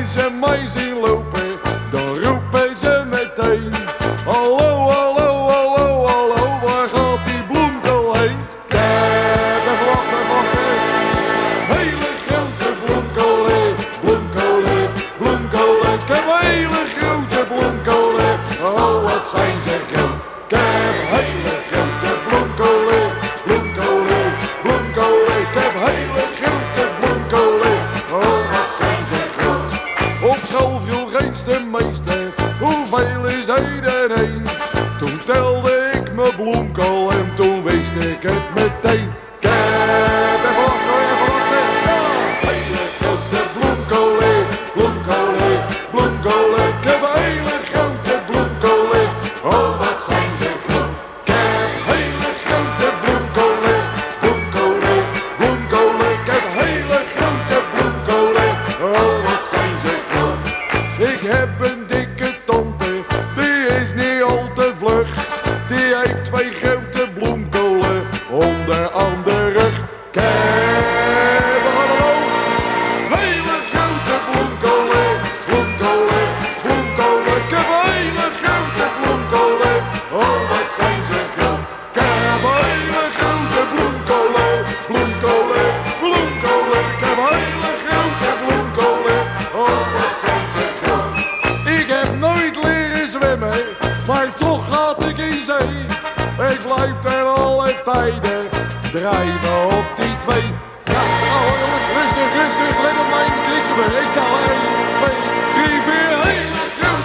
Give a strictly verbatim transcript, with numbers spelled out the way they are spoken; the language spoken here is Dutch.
wanneer ze mij zien lopen, dan roepen ze meteen: hallo, hallo, hallo, hallo, waar gaat die bloemkool heen? Kijk, even wachten, even wachten. Hele grote bloemkolen, bloemkolen, bloemkolen. Ik heb hele grote bloemkolen, oh wat zijn ze groot. Ik heb hele grote bloemkolen, bloemkolen, bloemkolen. Ik heb hele grote bloemkolen, oh wat zijn ze groot. Op school vroeg eens de meester: hoeveel is één en één? Toen telde ik mijn bloemkool en toen wist ik het meteen. Ik heb, even wachten, even wachten. Ja, hele grote bloemkolen, bloemkolen, bloemkolen. Ik heb hele grote bloemkolen, oh wat zijn ze groot. Ik heb hele grote bloemkolen, bloemkolen, bloemkolen. Ik heb hele grote bloemkolen, oh wat zijn ze groot. Ik heb een dikke tante, die is niet al te vlug. Die heeft twee grote bloemkolen onder aan de rug. Kijk, we gaan omhoog. Hele grote bloemkolen, bloemkolen, bloemkolen. Ik heb hele grote bloemkolen, oh wat zijn ze groot. Ik heb hele grote bloemkolen, bloemkolen, bloemkolen. Ik heb hele grote bloemkolen, oh wat zijn ze groot. Ik heb nooit leren zwemmen, maar toch gaat ik in zee. Ik blijf er alle tijden drijven op die twee. Ja, oh jongens, rustig, rustig, let op mij, niks gebeuren. Ik tel één, twee, drie, vier, hele grote